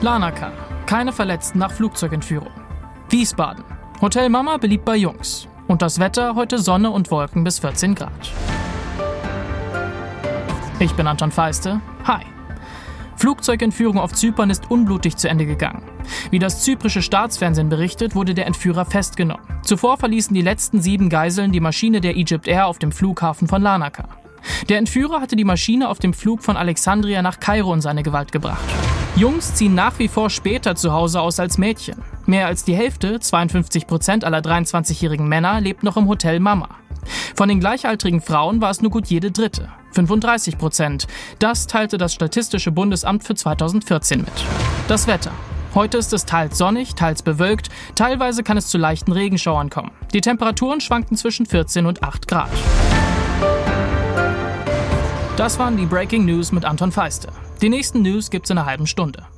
Larnaca. Keine Verletzten nach Flugzeugentführung. Wiesbaden. Hotel Mama beliebt bei Jungs. Und das Wetter heute Sonne und Wolken bis 14 Grad. Ich bin Anton Feiste. Hi. Flugzeugentführung auf Zypern ist unblutig zu Ende gegangen. Wie das zyprische Staatsfernsehen berichtet, wurde der Entführer festgenommen. Zuvor verließen die letzten 7 Geiseln die Maschine der Egypt Air auf dem Flughafen von Larnaca. Der Entführer hatte die Maschine auf dem Flug von Alexandria nach Kairo in seine Gewalt gebracht. Jungs ziehen nach wie vor später zu Hause aus als Mädchen. Mehr als die Hälfte, 52% aller 23-jährigen Männer, lebt noch im Hotel Mama. Von den gleichaltrigen Frauen war es nur gut jede dritte, 35%. Das teilte das Statistische Bundesamt für 2014 mit. Das Wetter. Heute ist es teils sonnig, teils bewölkt, teilweise kann es zu leichten Regenschauern kommen. Die Temperaturen schwanken zwischen 14 und 8 Grad. Das waren die Breaking News mit Anton Feiste. Die nächsten News gibt's in einer halben Stunde.